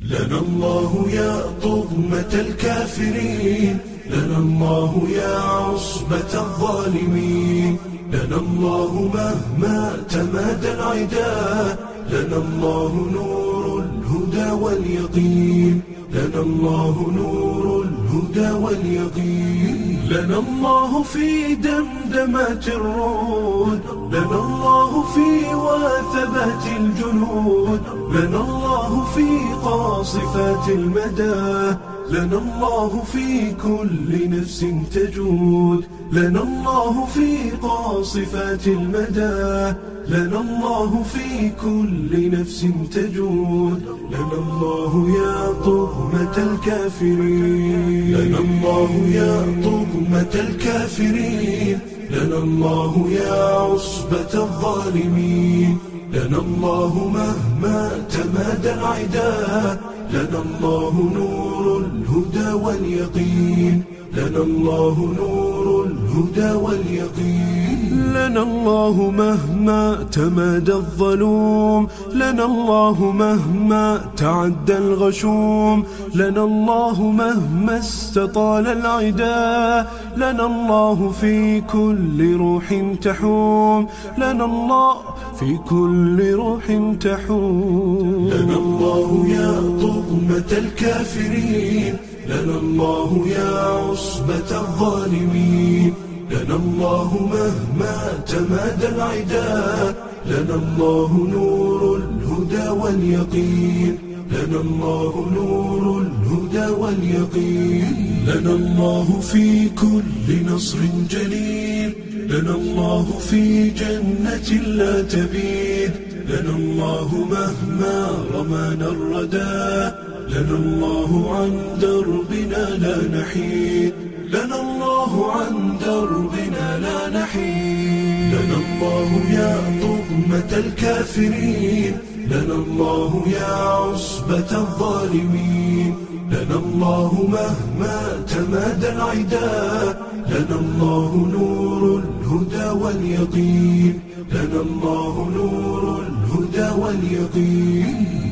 لنا الله يا طغمة الكافرين، لنا الله يا عصبة الظالمين، لنا الله مهما تمادى العدا، لنا الله نور الهدى واليقين، لنا الله نور الهدى واليقين، لنا الله في دمدمات الرعود، لنا الله في وثبات الجنود، لنا الله في قاصفات المدى، لنا الله في كل نفس تجود، لنا الله في قاصفات المدى، لنا الله في كل نفس تجود، لنا الله يا طغمة الكافرين، لنا الله يا طغمة الكافرين، لنا الله يا عصبة الظالمين، لنا الله مهما تمادى العدا، لنا الله نور الهدى واليقين، لنا الله نور الهدى واليقين، لنا الله مهما تمادى الظلوم، لنا الله مهما تعدى الغشوم، لنا الله مهما استطال العدا، لنا الله في كل روح تحوم، لنا الله في كل روح تحوم، لنا الله يا طغمة الكافرين، لنا الله يا عصبة الظالمين، لنا الله مهما تمادى العدا، لنا الله نور الهدى واليقين، لنا الله نور الهدى واليقين، لنا الله في كل نصر جليل، لنا الله في جنة لا تبيد، لنا الله مهما رمانا الردى، لنا الله عن دربنا لا نحيد، لنا الله عن دربنا لا نحيد، لنا الله يا طغمة الكافرين، لنا الله يا عصبة الظالمين، لنا الله مهما تمادى العدا، لنا الله نور الهدى واليقين، لنا الله نور الهدى واليقين.